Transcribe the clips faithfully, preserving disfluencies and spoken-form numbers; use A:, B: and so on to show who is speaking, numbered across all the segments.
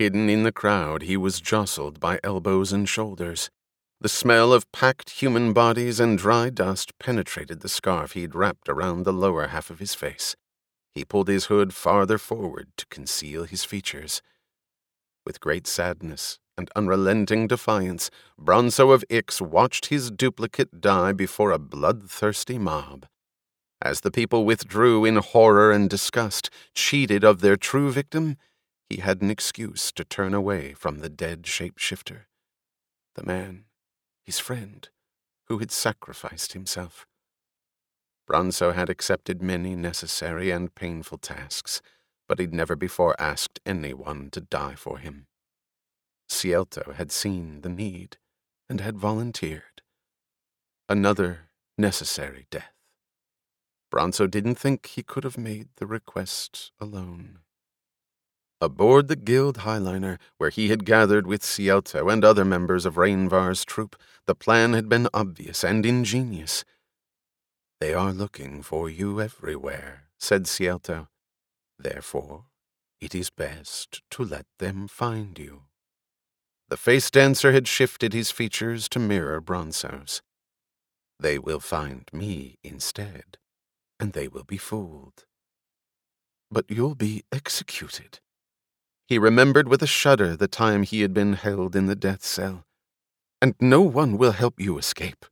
A: Hidden in the crowd, he was jostled by elbows and shoulders. The smell of packed human bodies and dry dust penetrated the scarf he'd wrapped around the lower half of his face. He pulled his hood farther forward to conceal his features. With great sadness and unrelenting defiance, Bronso of Ix watched his duplicate die before a bloodthirsty mob. As the people withdrew in horror and disgust, cheated of their true victim, he had an excuse to turn away from the dead shapeshifter. The man, his friend, who had sacrificed himself. Bronso had accepted many necessary and painful tasks, but he'd never before asked anyone to die for him. Cielto had seen the need and had volunteered. Another necessary death. Bronso didn't think he could have made the request alone. Aboard the Guild Highliner, where he had gathered with Cielto and other members of Rainvar's troop, the plan had been obvious and ingenious. "They are looking for you everywhere," said Cielto. "Therefore, it is best to let them find you." The face dancer had shifted his features to mirror Bronso's. "They will find me instead, and they will be fooled." "But you'll be executed." He remembered with a shudder the time he had been held in the death cell. "And no one will help you escape."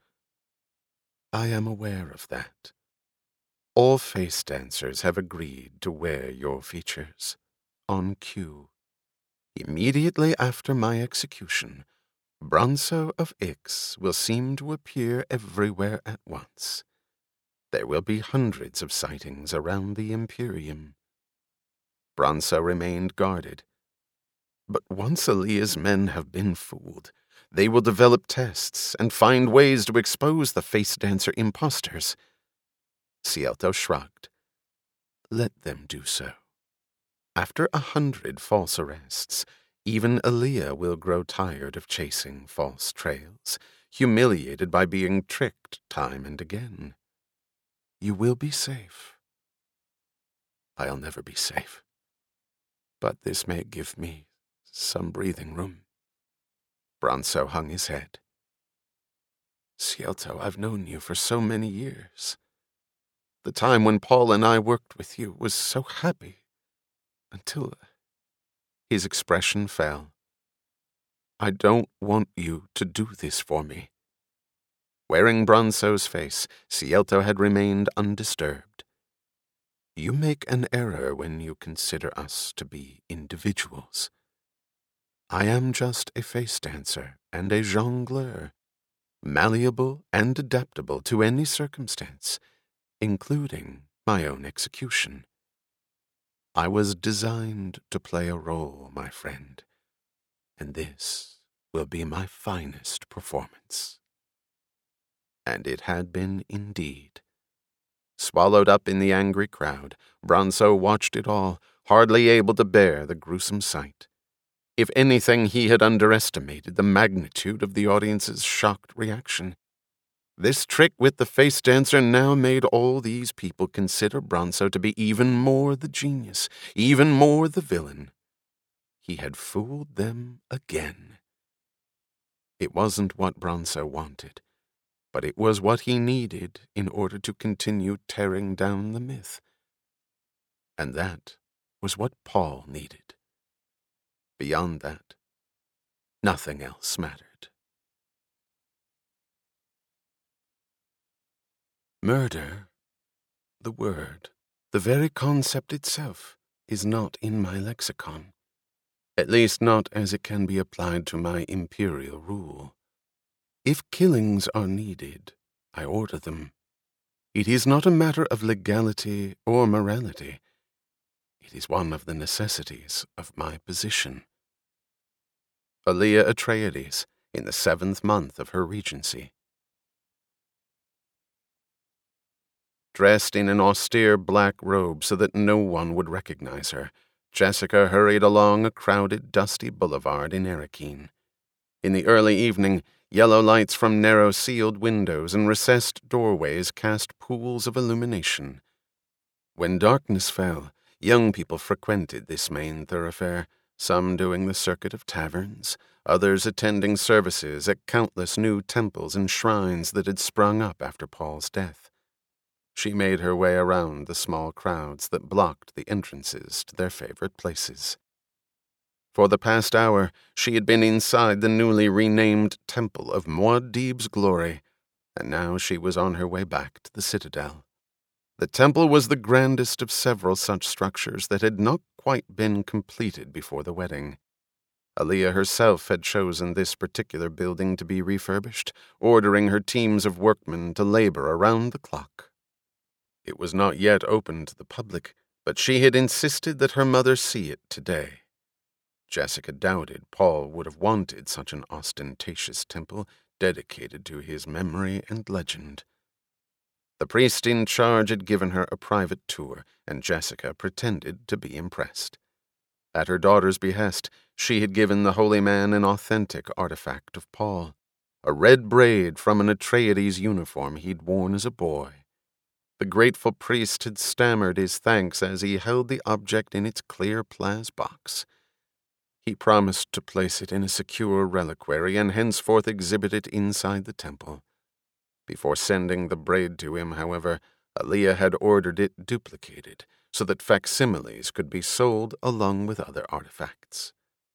A: "I am aware of that. All face dancers have agreed to wear your features, on cue. Immediately after my execution, Bronso of Ix will seem to appear everywhere at once. There will be hundreds of sightings around the Imperium." Bronso remained guarded. "But once Aaliyah's men have been fooled, they will develop tests and find ways to expose the face dancer imposters." Cielto shrugged. "Let them do so. After a hundred false arrests, even Aaliyah will grow tired of chasing false trails, humiliated by being tricked time and again. You will be safe." "I'll never be safe. But this may give me some breathing room." Bronso hung his head. "Cielto, I've known you for so many years. The time when Paul and I worked with you was so happy, until..." His expression fell. "I don't want you to do this for me." Wearing Bronso's face, Cielto had remained undisturbed. "You make an error when you consider us to be individuals. I am just a face dancer and a jongleur, malleable and adaptable to any circumstance, including my own execution. I was designed to play a role, my friend, and this will be my finest performance." And it had been indeed. Swallowed up in the angry crowd, Bronso watched it all, hardly able to bear the gruesome sight. If anything, he had underestimated the magnitude of the audience's shocked reaction. This trick with the face dancer now made all these people consider Bronso to be even more the genius, even more the villain. He had fooled them again. It wasn't what Bronso wanted, but it was what he needed in order to continue tearing down the myth. And that was what Paul needed. Beyond that, nothing else mattered. Murder, the word, the very concept itself, is not in my lexicon. At least not as it can be applied to my imperial rule. If killings are needed, I order them. It is not a matter of legality or morality. It is one of the necessities of my position. Aaliyah Atreides, in the seventh month of her regency. Dressed in an austere black robe so that no one would recognize her, Jessica hurried along a crowded, dusty boulevard in Arakeen. In the early evening, yellow lights from narrow sealed windows and recessed doorways cast pools of illumination. When darkness fell, young people frequented this main thoroughfare, some doing the circuit of taverns, others attending services at countless new temples and shrines that had sprung up after Paul's death. She made her way around the small crowds that blocked the entrances to their favorite places. For the past hour, she had been inside the newly renamed Temple of Muad'Dib's Glory, and now she was on her way back to the citadel. The temple was the grandest of several such structures that had not quite been completed before the wedding. Aliyah herself had chosen this particular building to be refurbished, ordering her teams of workmen to labor around the clock. It was not yet open to the public, but she had insisted that her mother see it today. Jessica doubted Paul would have wanted such an ostentatious temple dedicated to his memory and legend. The priest in charge had given her a private tour, and Jessica pretended to be impressed. At her daughter's behest, she had given the holy man an authentic artifact of Paul, a red braid from an Atreides uniform he'd worn as a boy. The grateful priest had stammered his thanks as he held the object in its clear Plaz box. He promised to place it in a secure reliquary and henceforth exhibit it inside the temple. Before sending the braid to him, however, Aliyah had ordered it duplicated so that facsimiles could be sold along with other artifacts.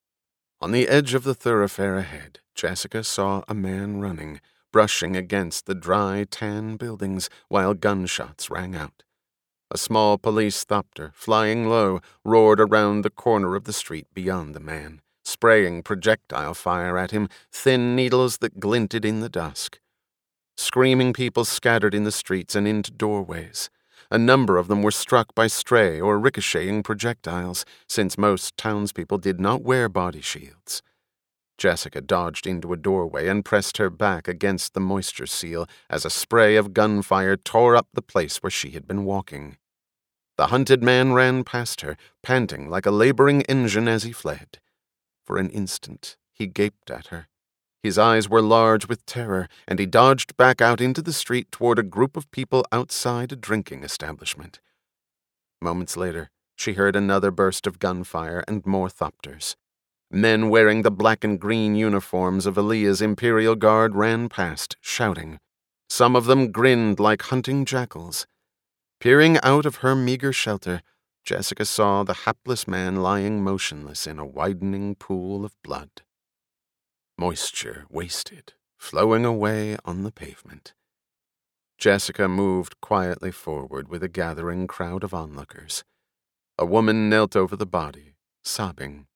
A: On the edge of the thoroughfare ahead, Jessica saw a man running, brushing against the dry, tan buildings while gunshots rang out. A small police thopter, flying low, roared around the corner of the street beyond the man, spraying projectile fire at him, thin needles that glinted in the dusk. Screaming people scattered in the streets and into doorways. A number of them were struck by stray or ricocheting projectiles, since most townspeople did not wear body shields. Jessica dodged into a doorway and pressed her back against the moisture seal as a spray of gunfire tore up the place where she had been walking. The hunted man ran past her, panting like a laboring engine as he fled. For an instant, he gaped at her. His eyes were large with terror, and he dodged back out into the street toward a group of people outside a drinking establishment. Moments later, she heard another burst of gunfire and more thopters. Men wearing the black and green uniforms of Aliyah's Imperial Guard ran past, shouting. Some of them grinned like hunting jackals. Peering out of her meager shelter, Jessica saw the hapless man lying motionless in a widening pool of blood. Moisture wasted, flowing away on the pavement. Jessica moved quietly forward with a gathering crowd of onlookers. A woman knelt over the body, sobbing.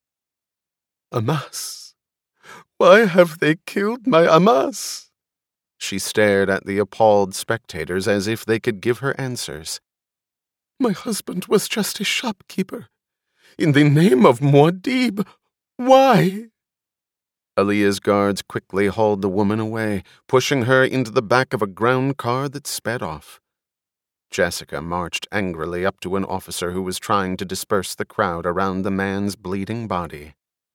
A: "Amas! Why have they killed my Amas?" She stared at the appalled spectators as if they could give her answers. "My husband was just a shopkeeper. In the name of Muad'Dib, why?" Aliyah's guards quickly hauled the woman away, pushing her into the back of a ground car that sped off. Jessica marched angrily up to an officer who was trying to disperse the crowd around the man's bleeding body.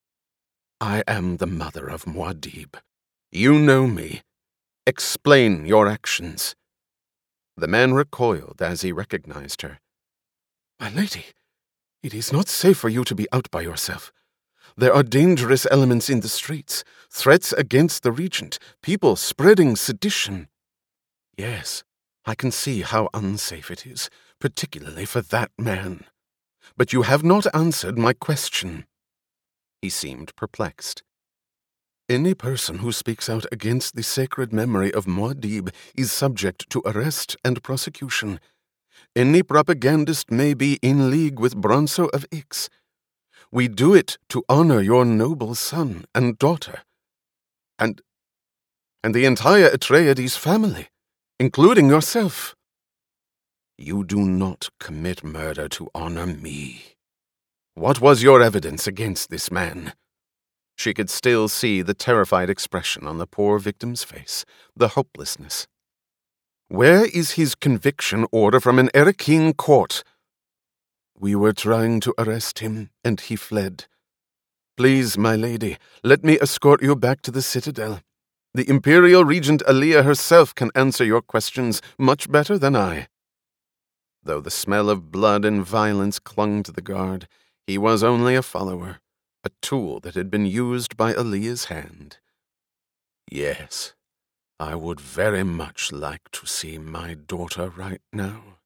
A: "I am the mother of Muad'Dib. You know me. Explain your actions." The man recoiled as he recognized her. "My lady, it is not safe for you to be out by yourself. There are dangerous elements in the streets, threats against the regent, people spreading sedition." "Yes, I can see how unsafe it is, particularly for that man. But you have not answered my question." He seemed perplexed. "Any person who speaks out against the sacred memory of Muad'Dib is subject to arrest and prosecution. Any propagandist may be in league with Bronso of Ix. We do it to honor your noble son and daughter, and and the entire Atreides family, including yourself. You do not commit murder to honor me. What was your evidence against this man?" She could still see the terrified expression on the poor victim's face, the hopelessness. "Where is his conviction order from an Erekine court?" "We were trying to arrest him, and he fled. Please, my lady, let me escort you back to the citadel. The Imperial Regent Aliyah herself can answer your questions much better than I." Though the smell of blood and violence clung to the guard, he was only a follower. a tool that had been used by Aaliyah's hand. Yes, I would very much like to see my daughter right now.